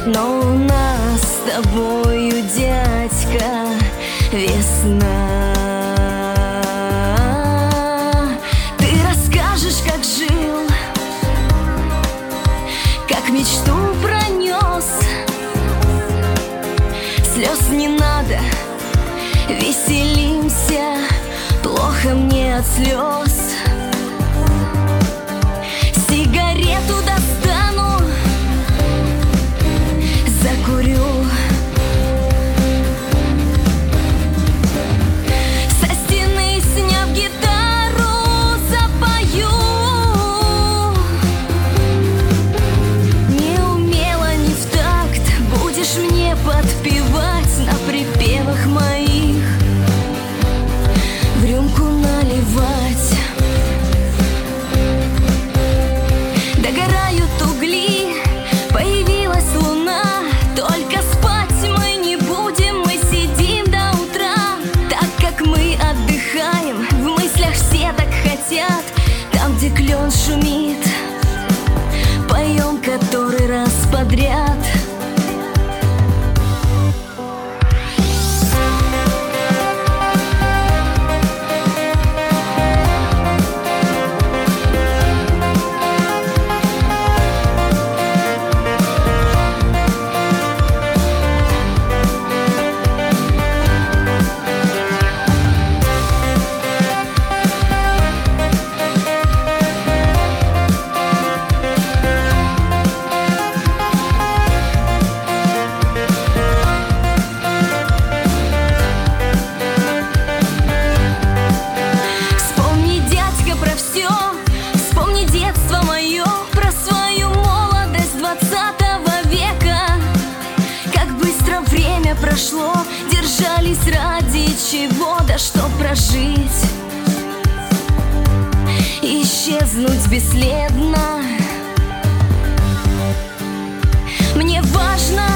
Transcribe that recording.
Но у нас с тобою, дядька, весна. Ты расскажешь, как жил, как мечту пронес. Слез не надо, веселимся, плохо мне от слез. Сигарету достану, закурю. Со стены, сняв гитару, запою. Неумело, не в такт, будешь мне подпевать на припевах моих, в рюмку наливать. Догорают угли, появилась луна. Только спать мы не будем, мы сидим до утра. Так как мы отдыхаем, в мыслях все так хотят. Там, где клен шумит, поем который раз подряд. Прошло, держались ради чего, да чтоб прожить, исчезнуть бесследно. Мне важно